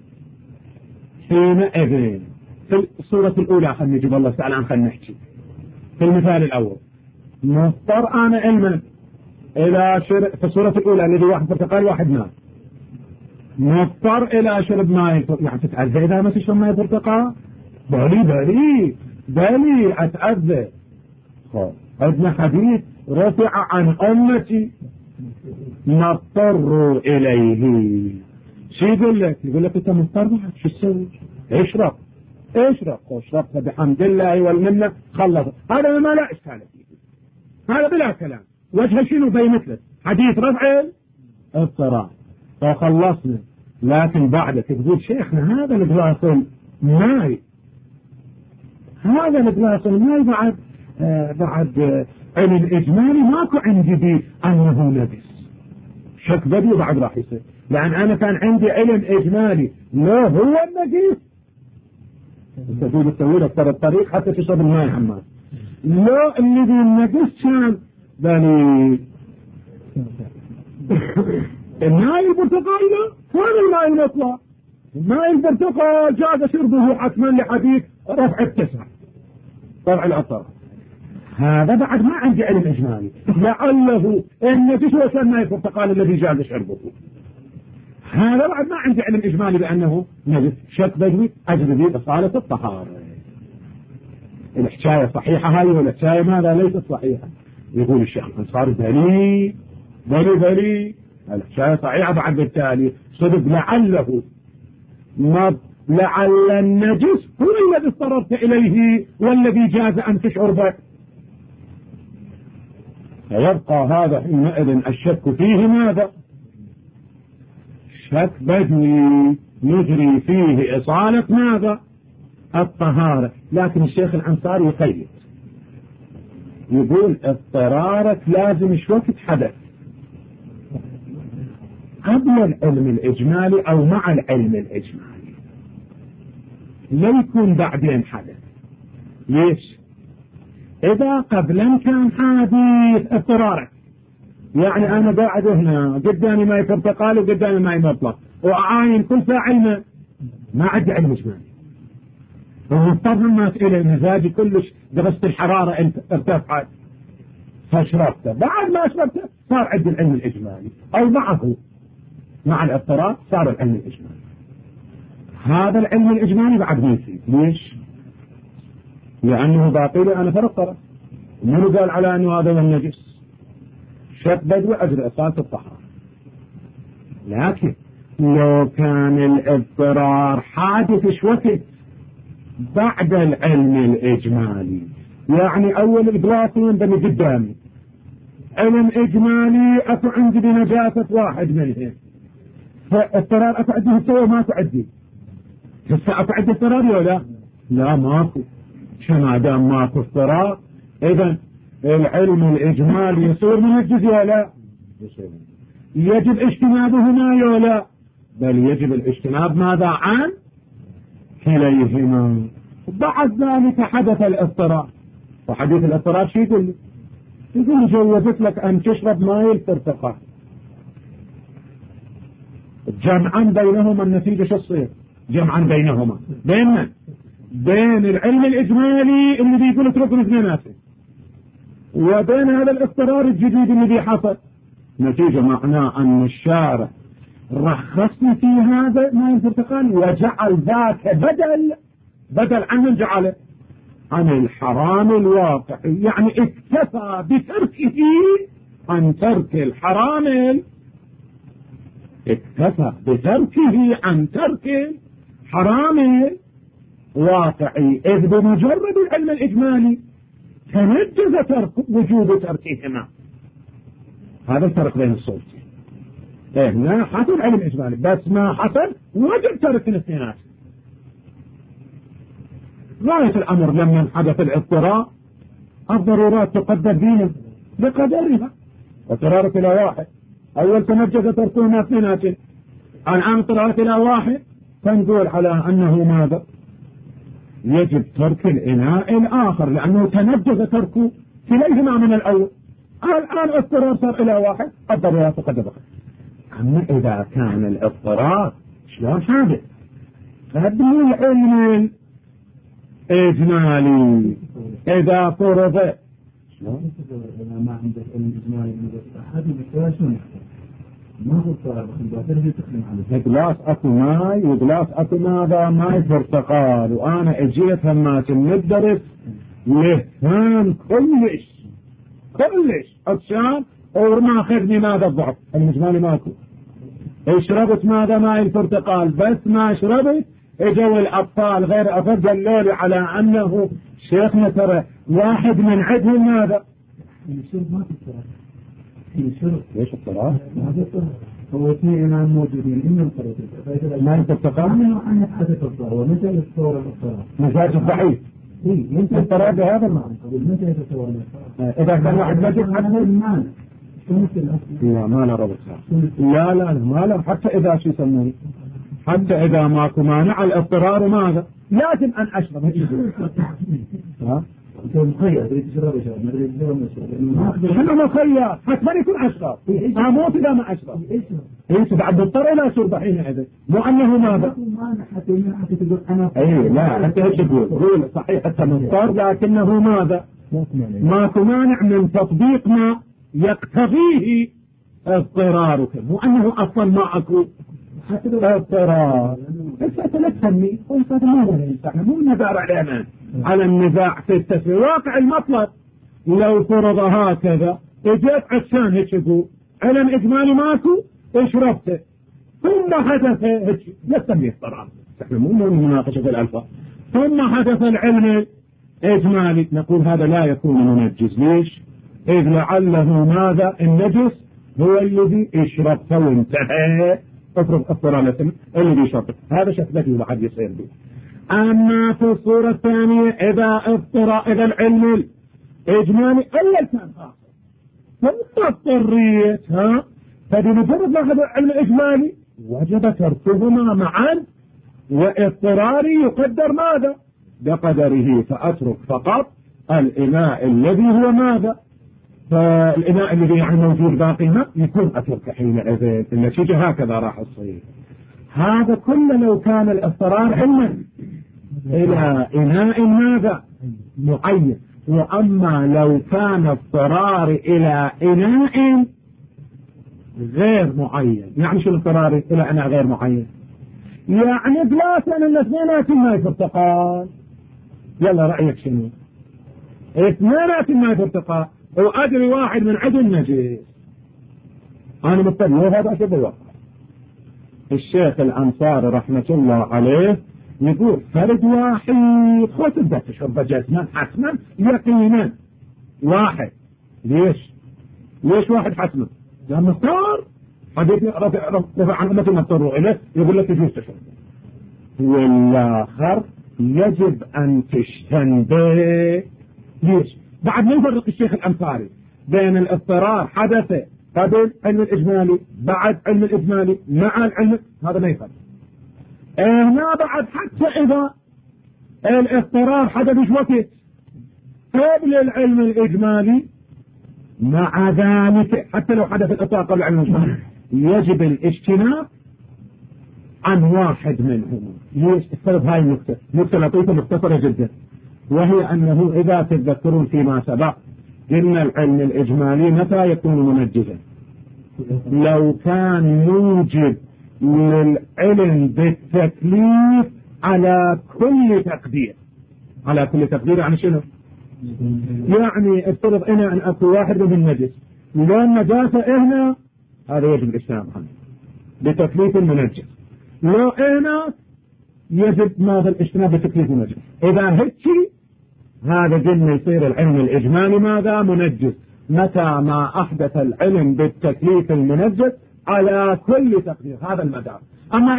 حينئذ في الصورة الأولى خلينا نجيب الله تعالى خلينا نحكي في المثال الأول مضطر أنا علما إلى شرب. في الصورة الأولى الذي واحد برتقال واحد ماء، مضطر إلى شرب ماء. يعني تتأذى إذا ما تشرب ماء برتقال؟ بلي أتأذى. عندنا حديث رفع عن أمتي ما اضطروا إليه. شو يقول لك؟ يقول لك أنت مضطر بعد شو تسوي؟ اشرب بحمد الله والمنة خلص. هذا ما لا إشكال فيه، هذا بلا كلام. وجه شنو بي مثله حديث رفع اضطرار فخلصنا. لكن بعدك تقول شيخنا هذا الجلاس الماء، هذا الجلاس الماء بعد علم الإجمالي ماكو عندي بي أنه نجس. شك بدي بعد راح يصير، لأن أنا كان عندي علم إجمالي لا هو النجس. تقول تسوي لك ترى الطريق حتى تشرب الماء يا عمار. لا الذي النجس كان بني الماء البرتقالي هذا الماء المطلق. الماء البرتقال جاز شربه حتما لحديث رفع التسع رفع الأطر. هذا بعد ما عندي علم إجمالي، لعله النجس هو الماء البرتقال الذي جاز شربه. هذا بعد ما عندي علم إجمالي بأنه نجس. شك بدوي أجنبي بصالة الطهارة. الحكاية صحيحة هاي ولا الحكاية ماذا ليست صحيحة؟ يقول الشيخ الأنصاري بلي الحكاية صحيحة. بعد بالتالي صدق لعل النجس هو الذي اضطررت إليه والذي جاز أن تشعر به. فيبقى هذا حينئذ الشك فيه ماذا؟ شك بدوي يجري فيه إصالة ماذا؟ الطهارة. لكن الشيخ الأنصاري يقيد، يقول اضطرارك لازم وقت حدث قبل العلم الإجمالي أو مع العلم الإجمالي، لا يكون بعدين حدث. ليش؟ إذا قبلا كان حديث اضطرارك، يعني أنا قاعد هنا قدامي ماء برتقال وقدامي ماء مطلق وأعاين كل ساعة ما عندي علم إجمالي، ومضطر الناس إلى مزاجي كلش درجة الحرارة ارتفعت فاشربته، بعد ما أشربته صار عندي العلم الإجمالي، أو معه مع الاضطراب صار العلم الإجمالي. هذا العلم الإجمالي بعد ما يصير. ليش؟ لأنه باطل أنا فرق. منو قال على أنه هذا النجس؟ شك بدوي أجر إصالة الطهارة. لكن لو كان الاضطرار حادث شوكت بعد العلم الإجمالي، يعني أول إبلاطين بني قدامي علم إجمالي أكو عندي بنجاسة واحد منهم، فاضطرار أكو عندي سوى ما تعدي هسه أكو عندي اضطرار ولا لا؟ ماكو. شما دام ماكو اضطرار إذن العلم الإجمالي يصير منجز ولا يجب اجتنابهما ولا؟ بل يجب الاجتناب ماذا عن كليهما. بعد ذلك حدث الاضطرار، وحديث الاضطرار شو يقول لي؟ يقول جوزت لك أن تشرب ماء البرتقال، جمعا بينهما النتيجة شو تصير؟ جمعا بينهما بين العلم الإجمالي اللي بيقول اتركوا اثنيناتهم وبين هذا الاضطرار الجديد اللي بيحصل، نتيجة معناه أن الشارع رخصني في هذا ماء البرتقال وجعل ذاك بدل عنه جعله عن الحرام الواقع، يعني اكتفى بتركه عن ترك الحرام، اكتفى بتركه عن ترك الحرام الواقعي، إذ بمجرد العلم الإجمالي تنجز وجوب تركهما. هذا الفرق بين الصورتين. هنا حصل العلم الإجمالي بس ما حصل وجب ترك الاثنينات. غاية الأمر لما حدث الاضطرار الضرورات تقدر دينا بقدرها، اضطرارت إلى واحد، أول تنجز تركهما اثنينات، الآن اضطرارت إلى واحد، فنقول على أنه ماذا؟ يجب ترك الإناء الآخر لأنه تنجز تركه كليهما من الأول. الآن اضطرار صار إلى واحد، الضرورات تقدر بقدر. أما إذا كان الاضطرار شلون حادث؟ فهدوا العلم الإجمالي إذا فرض شلون إذا ما عندك علم إجمالي هذه بسوي شنو ما هو صار بخلي تخدم عليه جلاس أكو ماي وجلاس أكو ماذا ماي برتقال، وأنا اجيت همات الدرس لهان كلش عطشان وما أخذني ماذا الضعف الإجمالي ماكو، اشربت ماذا ماي البرتقال بس ما شربت، اجوا الأطفال غير أفضل قالوا لي على أنه شيخنا ترى واحد من عدهم ماذا الشرب ما الشرب ليش الطلاق؟ هو اثنين موجودين إنهم طريقين ما البرتقال أنا حدث الضرر ومثل الصور الاضطراب مزاج الضعيف انت الطلاق بهذا المعنى. إذا كان واحد مجد حتى المعنى لا ما له ربط لا ما له، حتى إذا شو يسمونه حتى إذا ماكو مانع الاضطرار ماذا لازم أن أشرب. ها انت مخير تريد تشرب شنو مخير؟ حتى يكون أشرب أموت إذا ما أشرب إيش بعد مضطر إلى شرب حينئذ، مو أنه ماذا حتى تقول أنا أي لا أنت إيش تقول صحيح حتى مضطر لكنه ماذا ماكو مانع من تطبيق ما يقتضيه اضطرارك، مو أنه أصلا معك اضطرار. بس لا تسمي وإنسان ماذا نحن مو نزار علينا على النزاع في التسوية. واقع المطلب لو فرض هكذا اجيت عشان هيك يقول علم إجمالي ماكو اشربته ثم حدث هيك لا تسميه اضطرار، نحن مو مناقشة الألفاظ. ثم حدث العلم الإجمالي نقول هذا لا يكون منجز. ليش؟ إذ لعله ماذا النجس هو الذي اشربته وانتهى افرض اضطرار اللي بيشربه هذا شكله بعد يصير به. أما في الصورة الثانية إذا العلم الإجمالي أول كان خاص ثم اضطريت فبمجرد ما هذا العلم الإجمالي وجب تركهما معا، واضطراري يقدر ماذا بقدره، فأترك فقط الإناء الذي هو ماذا، فالإناء الذي يعني موجود باقي ما يكون أترك حينئذ. النتيجة هكذا راح تصير. هذا كله لو كان الاضطرار علما إلى إناء ماذا معين. وأما لو كان اضطرار إلى إناء غير معين، يعني شو الاضطرار إلى إناء غير معين؟ يعني ثلاثة من الاثنين ما يفرتقان. يلا رأيك شنو؟ اثنين ما يفرتقان، وأدري واحد من عدل نجس، أنا مطلع هذا شو الواقع. الشيخ الأنصاري رحمة الله عليه يقول فرد واحد خذ تبدأ تشرب جزما حتما يقينا واحد. ليش واحد حتما؟ لأن مختار حديث رفع عن أمة المضطر إليه يقول لك يجوز تشرب، والآخر يجب أن تجتنبه. ليش؟ بعد ما يفرق الشيخ الأنصاري بين الاضطرار حدث قبل علم الإجمالي بعد علم الإجمالي مع العلم، هذا ما يفرق. هنا بعد حتى إذا الاضطرار حدث مش وقت قبل العلم الإجمالي مع ذلك حتى لو حدث الاضطرار قبل العلم الإجمالي يجب الاجتناب عن واحد منهم. ليش؟ افترض هاي النقطة، نقطة لطيفة مختصرة جدا، وهي أنه إذا تتذكرون فيما سبق قلنا العلم الإجمالي متى يكون منجزا؟ لو كان موجب للعلم بالتكليف على كل تقدير. على كل تقدير يعني شنو؟ يعني افترض هنا أن أكو واحد من النجس، لو النجاسة هنا هذا يجب الاجتناب عنه بتكليف المنجس، لو هنا يجب ماذا الاجتناب بتكليف المنجس. إذا هيك هذا قلنا يصير العلم الإجمالي ماذا؟ منجز متى ما أحدث العلم بالتكليف المنجز على كل تقدير، هذا المدار. أما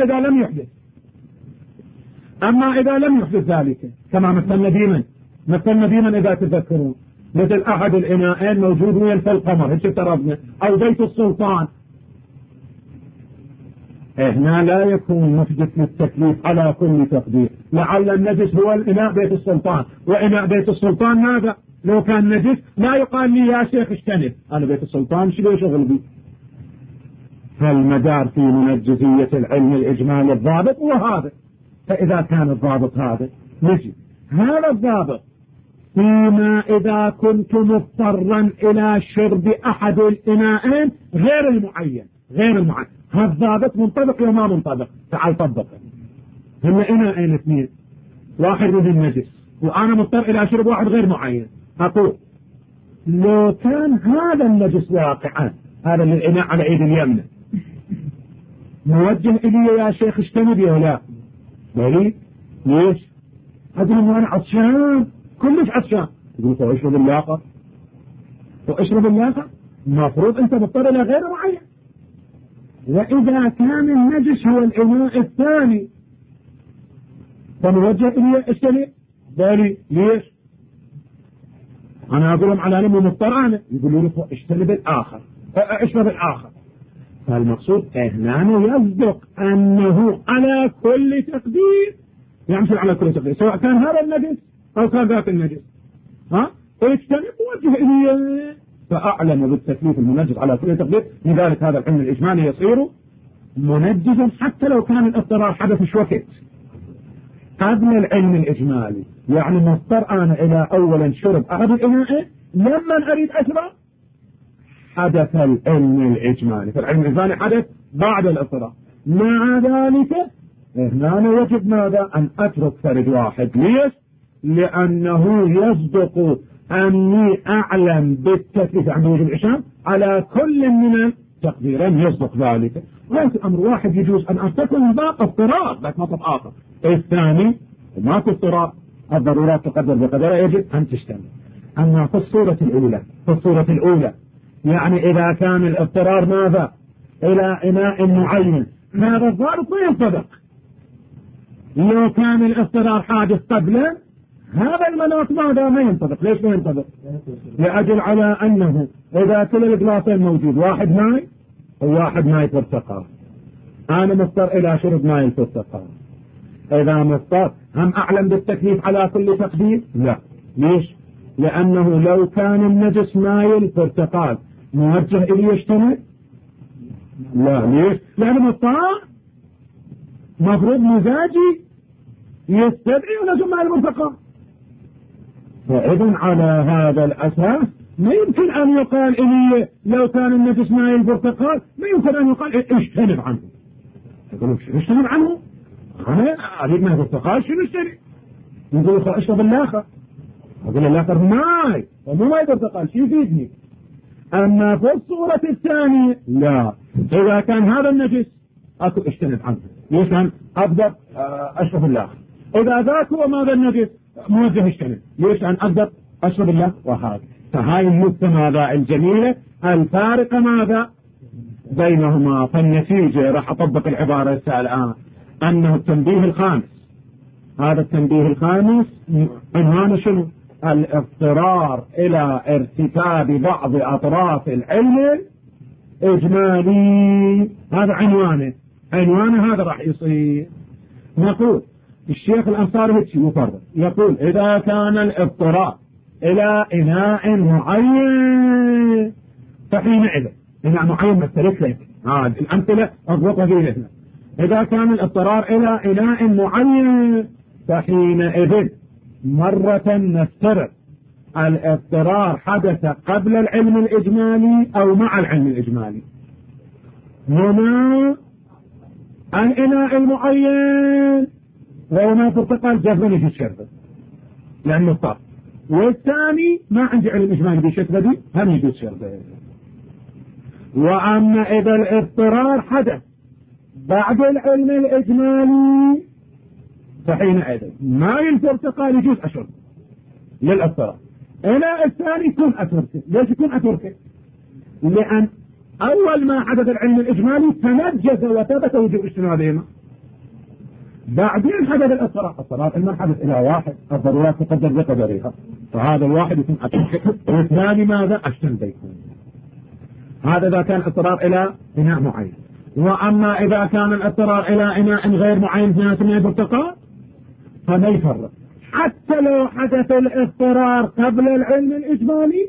إذا لم يحدث ذلك كما مثلنا ديما إذا تذكرون مثل أحد الإناءين موجود وين في القمر هيك افترضنا، أو بيت السلطان، هنا لا يكون محدث للتكليف على كل تقدير. لعل النجس هو الإناء بيت السلطان، وإناء بيت السلطان ماذا؟ لو كان نجس لا يقال لي يا شيخ اجتنب، أنا بيت السلطان شو شغل بي. فالمدار في منجزية العلم الإجمالي الضابط وهذا. فإذا كان الضابط هذا نجي هذا الضابط فيما إذا كنت مضطرا إلى شرب أحد الإناءين غير المعين. هذا الضابط منطبق وما منطبق؟ تعال طبقه. هم إناءين اثنين، واحد من النجس وأنا مضطر إلى شرب واحد غير معين. أقول لو كان هذا النجس واقعا، هذا الإناء على ايد اليمنى، موجه إلي يا شيخ اجتنب يا لا؟ بلي ليش؟ أدري أنا عطشان كلش عطشان. يقول له اشرب اللاقة، واشرب اللاقة المفروض أنت مضطر إلى غير معين. وإذا كان النجس هو الإناء الثاني فموجه إلي اجتنب، بلي ليش؟ أنا أقولهم على أنه مضطر، أنا يقولوا له اجتنب الآخر، اشرب الآخر. فالمقصود هنا يصدق أنه على كل تقدير، يمشي على كل تقدير سواء كان هذا النجس أو كان ذاك النجس. اجتنب وجه إليه، فأعلم بالتكليف المنجز على كل تقدير. لذلك هذا العلم الإجمالي يصير منجزا حتى لو كان الاضطرار حدث مش وقت قبل العلم الإجمالي. يعني مضطر أنا إلى أولا شرب أحد الإناء، لما أريد أشرب حدث العلم الإجمالي، فالعلم الإجمالي حدث بعد الاضطرار. مع ذلك هنا يجب ماذا؟ أن أترك فرد واحد. ليش؟ لأنه يصدق أني أعلم بالتكليف عند وجود الإشام على كل من التقديرين، يصدق ذلك. ليس أمر واحد يجوز أن أستكمل باقي اضطرار، لكن مطلب آخر. الثاني ماكو اضطرار، الضرورات تقدر بقدرها، يجب أن تجتمع. أما في الصورة الأولى يعني إذا كان الاضطرار ماذا؟ إلى إناء معين، هذا الضابط ما ينطبق. لو كان الاضطرار حادث قبلا هذا المناط ماذا؟ ما ينطبق. ليش ما ينطبق؟ لأجل على أنه إذا كل الجلاسين موجود واحد ماي وواحد ماي برتقال، أنا مضطر إلى شرب ماي البرتقال. إذا مضطر هم أعلم بالتكليف على كل تقدير؟ لا. ليش؟ لأنه لو كان النجس ماي البرتقال موجه إلي يجتمع؟ لا. ليش؟ لأنه مضطر مفروض مزاجي يستدعي ولازم مع البرتقال. فإذن على هذا الأساس ما يمكن أن يقال إني لو كان النجس ماء البرتقال ما يمكن أن يقال اجتنب عنه. يقولون شنو اجتنب عنه؟ أنا أريد ماء البرتقال شنو اشتري؟ يقول اشرب اللاخر. أقول اللاخر ماي ومو ماء البرتقال شو يفيدني؟ أما في الصورة الثانية لا، إذا كان هذا النجس أكو اجتنب عنه. ليش أن أقدر أشرب اللاخر؟ إذا ذاك هو ماذا النجس موجه اجتنب. ليش أن أقدر أشرب الله وهذا. فهاي النقطة ماذا الجميلة الفارقة ماذا بينهما. فالنتيجة راح أطبق العبارة الآن أنه التنبيه الخامس، هذا التنبيه الخامس عنوانه شنو؟ الاضطرار إلى ارتكاب بعض أطراف العلم الإجمالي. هذا عنوانه هذا راح يصير. نقول الشيخ الأنصاري هيك يفرق، يقول إذا كان الاضطرار إلى إناء معين فحينئذ إناء معين مثلت لك هذه الأمثلة أضبطها فيه هنا. إذا كان الاضطرار إلى إناء معين فحينئذ مرة نفترض الاضطرار حدث قبل العلم الإجمالي أو مع العلم الإجمالي. هنا الإناء المعين وما برتقال جذبا يجي الشربة لأنه اضطر، والثاني ما عندي علم إجمالي بشكل دي هم يجوز شربه. وأما إذا الاضطرار حدث بعد العلم الإجمالي فحينئذ ما البرتقال يجوز أشرب للاضطرار. إلى الثاني يكون أتركه. ليش يكون أتركه؟ لأن أول ما حدث العلم الإجمالي تنجز وثبت وجوب اجتنابهما، بعدين حدث الاضطرار إما حدث إلى واحد الضرورات تقدر بقدرها، فهذا الواحد يكون أتركه والثاني ماذا أشتن بيكون. هذا إذا كان اضطرار إلى إناء معين. وأما إذا كان الاضطرار إلى إناء غير معين في من البرتقال فما يفرق، حتى لو حدث الاضطرار قبل العلم الإجمالي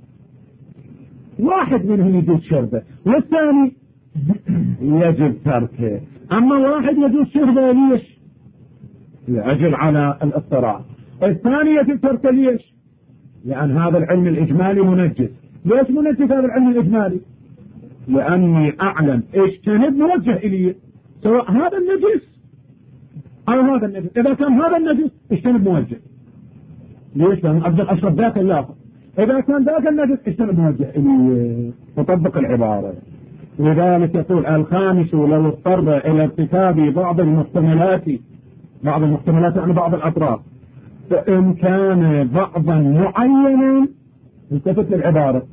واحد منهم يجوز شربه والثاني يجب تركه. أما واحد يجوز شربه ليش؟ لأجل على الاضطرار. الثاني يجب تركه ليش؟ لأن هذا العلم الإجمالي منجز. ليش منجز هذا العلم الإجمالي؟ لأني أعلم اجتنب موجه إلي سواء هذا النجس أو هذا النجس. إذا كان هذا النجس اجتنب موجه. ليش؟ لأن أقدر أشرب ذاك اللاخر. إذا كان ذاك النجس اجتنب موجه إلي. تطبق العبارة. لذلك يقول الخامس لو اضطر إلى ارتكاب بعض المحتملات يعني بعض الأطراف، فإن كان بعضا معينا التفت للعبارة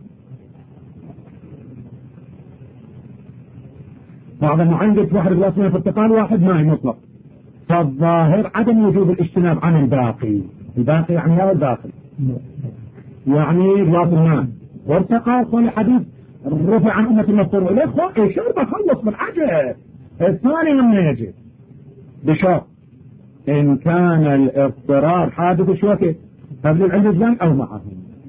بعض معين واحد غلاس ماء برتقال واحد ماء مطلق، فالظاهر عدم وجوب الاجتناب عن الباقي يعني هذا الباقي يعني غلاس الماء برتقال صالح حديث رفع عن أمة المضطر إليه شرب خلص من عجل. الثاني لم يجب بشرط إن كان الاضطرار حادث شوكة قبل العلم الإجمالي أو معه.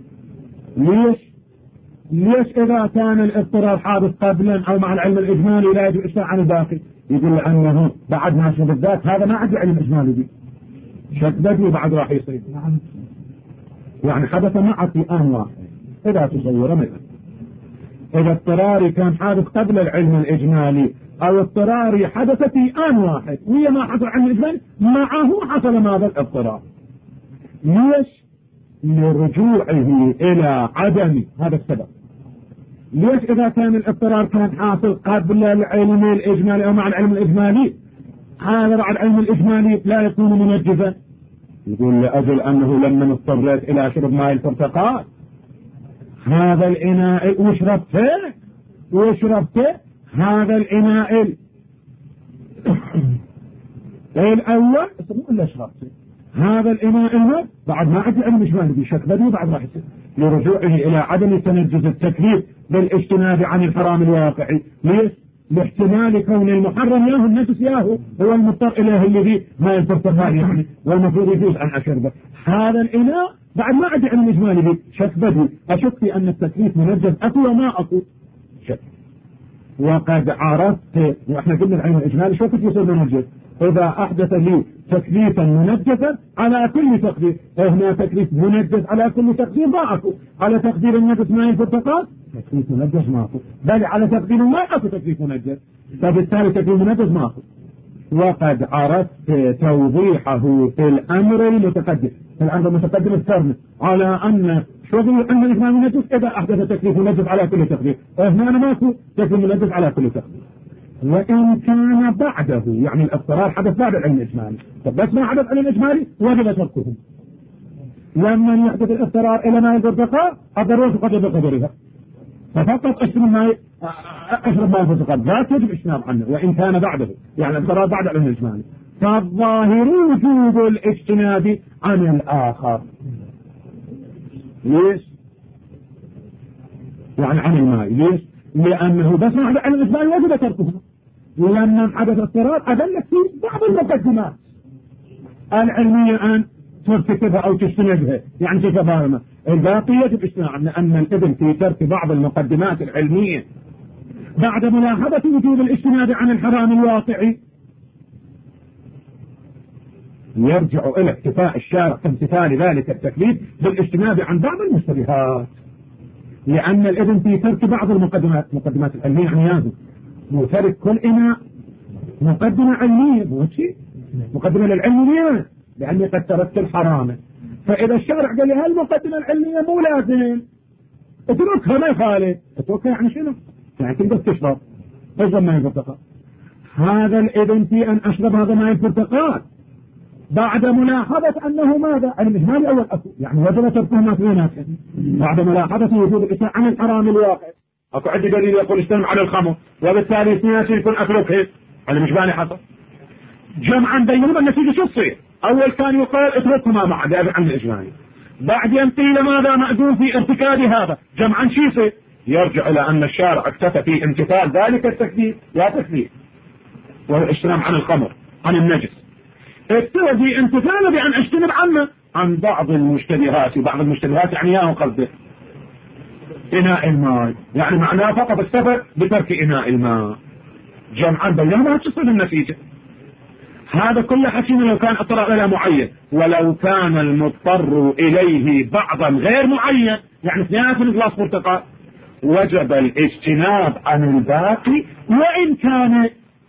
ليش إذا كان الاضطرار حادث قبلا أو مع العلم الإجمالي لا يجب إشتاء عن الباقي؟ يقول لأنه بعد ما شرب الذات هذا ما عندي علم إجمالي دي شك بدي بعد راح يصير يعني حدث معه في آن واحد. إذا تصور مثلا إذا اضطراري كان حادث قبل العلم الإجمالي أو اضطراري حدث في آن واحد وهي ما حصل العلم الإجمالي معه حصل ماذا الاضطرار. ليش؟ لرجوعه إلى عدم هذا السبب. ليش إذا كان الاضطرار كان حاصل قبل العلم الإجمالي أو مع العلم الإجمالي هذا بعد العلم الإجمالي لا يكون منجزا؟ يقول لأجل أنه لما اضطريت إلى شرب ماء البرتقال هذا الإناء وشربته هذا الإناء الأول ولا شربته هذا الإناء الماء بعد ما عد العلم الإجمالي بشك بدي بعد راح يصير لرجوعه إلى عدم تنجز التكليف بالاجتناب عن الحرام الواقعي. ليش؟ لاحتمال كون المحرم ياهو النجس ياهو هو المضطر إليه الذي ما البرتقال يعني والمفروض يجوز عن أشربه. هذا الإناء بعد ما عد العلم الإجمالي بي شك بدي أشك في أن التكليف منجز أكو وما أكو شك. وقد عرفت وإحنا قلنا العلم الإجمالي شو كنت يصير منجز إذا أحدث لي تكليفا منجزا على كل تقدير. هنا تكليف منجز على كل تقدير ما أكو. على تقدير النجس ما ينفرتقات تكليف منجز ما أكو، بل على تقدير ما أكو تكليف منجز، فبالتالي تكليف منجز ما أكو. وقد عرفت توضيحه في الأمر المتقدم. في الأمر المتقدم افترضنا على أن شغل العلم الإجماع منجز إذا أحدث تكليف منجز على كل تقدير. هنا أنا ماكو تكليف منجز على كل تقدير. وإن كان بعده، يعني الاضطرار حدث بعد العلم الإجمالي، بس ما حدث العلم الإجمالي وجب تركه. لما يحدث الاضطرار إلى ما ينفرتقى الضرورة قد بقدرها، ففقط اشرب ما ينفرتقى لا تجب اجتناب عنه وإن كان بعده، يعني الاضطرار بعد العلم الإجمالي. فالظاهر وجوب الاجتناب عن الآخر. ليش؟ يعني عن الماء. ليش؟ لأنه بس ما حدث العلم الإجمالي وجب تركه. ولما حدث اضطرار أدلك في بعض المقدمات العلمية أن ترتكبها أو تجتنبها، يعني تتفاهمها. الباقي يجب اجتناب، لأن الإذن في ترك بعض المقدمات العلمية بعد ملاحظة وجوب الاجتناب عن الحرام الواقعي يرجع إلى اكتفاء الشارع في امتثال ذلك التكليف بالاجتناب عن بعض المشتبهات، لأن الإذن في ترك بعض المقدمات العلمية يعني يازم وترك كل إناء مقدمة علمية مو شيء مقدمة للعلمية، لأني قد تركت الحرام. فإذا الشارع قال لي هالمقدمة العلمية مو لازم اتركها ما يخالف، اتركها يعني شنو؟ يعني تقدر تشرب ما ينفرتقى. هذا الإذن في أن أشرب هذا ما ينفرتقى بعد ملاحظة أنه ماذا؟ الإجمالي أول أكو، يعني وجب تركه ما فيه ناس بعد ملاحظة وجوب الإجتناب عن الحرام الواقع. أكو عندي دليل يقول اجتنب على الخمر وبالتالي اثنين يكون أتركه، أنا مش باني حصل جمعا بينهم النتيجة شو تصير؟ أول كان يقال اتركهما مع عن الإجمالي، بعدين قيل ماذا مأذون في ارتكاب هذا، جمعا شو يصير؟ يرجع إلى أن الشارع اكتفى في امتثال ذلك التكليف يا تكليف والاجتناب عن الخمر عن النجس، اكتفى في امتثاله بأن اجتنب عنه عن بعض المشتبهات. وبعض المشتبهات يعني ياهو قصده إناء الماء، يعني معناه فقط اكتفى بترك إناء الماء، جمعا بينهما تصل النتيجة. هذا كله حكينا لو كان اضطر إلى معين، ولو كان المضطر إليه بعضا غير معين، يعني اثنين من غلاس برتقال، وجب الاجتناب عن الباقي وإن كان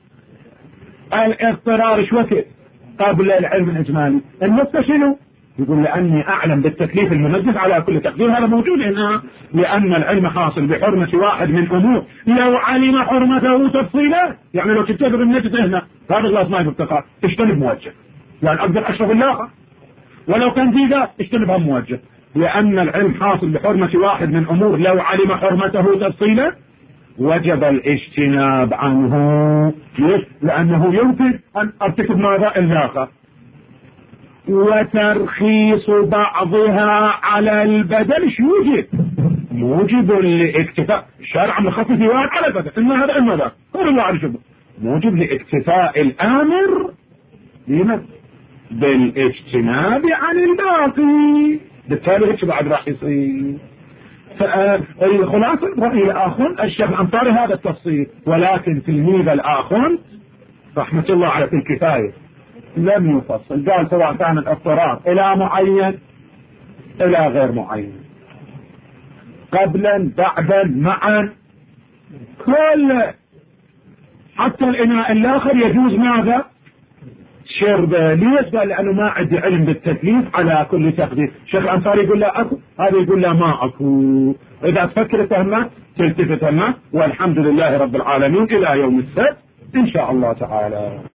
الاضطرار شوكت قبل العلم الإجمالي. النص شنو؟ يقول لأني أعلم بالتكليف المنجز على كل تقدير، هذا موجود هنا، لأن العلم حاصل بحرمة واحد من أمور لو علم حرمته تفصيلا، يعني لو تتبر النجس هنا هذا غلاس ماء برتقال اجتنب موجه، يعني أقدر أشرب اللاقة، ولو كان زيادة اجتنبها موجه، لأن العلم حاصل بحرمة واحد من أمور لو علم حرمته تفصيلا وجب الاجتناب عنه. ليش؟ لأنه يمكن أن أرتكب ماذا؟ اللاقة. وترخيص بعضها على البدل شو يوجب؟ موجب لاكتفاء الشارع مخصص في واحد على البدل، إما هذا إما ذا، قول الله عز وجل موجب لاكتفاء الآمر بالاجتناب عن الباقي، بالتالي هيك بعد راح يصير. فالخلاصة الرأي الآخر الشيخ الأنصاري هذا التفصيل، ولكن تلميذ الآخر رحمة الله على في الكفاية لم يفصل، قال سواء كان الاضطرار إلى معين إلى غير معين، قبلا بعدا معا، كل حتى الإناء الآخر يجوز ماذا؟ شرب. ليش؟ قال لأنه ما عندي علم بالتكليف على كل تقدير. الشيخ الأنصاري يقول لا أكو، هذا يقول لا ما أكو. إذا تفكر تهمة تلتفت همه، والحمد لله رب العالمين إلى يوم السبت إن شاء الله تعالى.